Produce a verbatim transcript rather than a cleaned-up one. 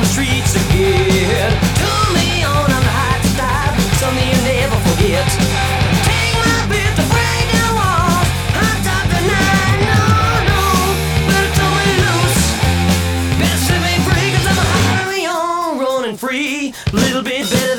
streets again. Turn me on, I'm the hot style, something you never forget. Take my bit to break down walls, hot top tonight. No, no, better turn me loose. Better set me free, cause I'm a highway on, running free. A little bit better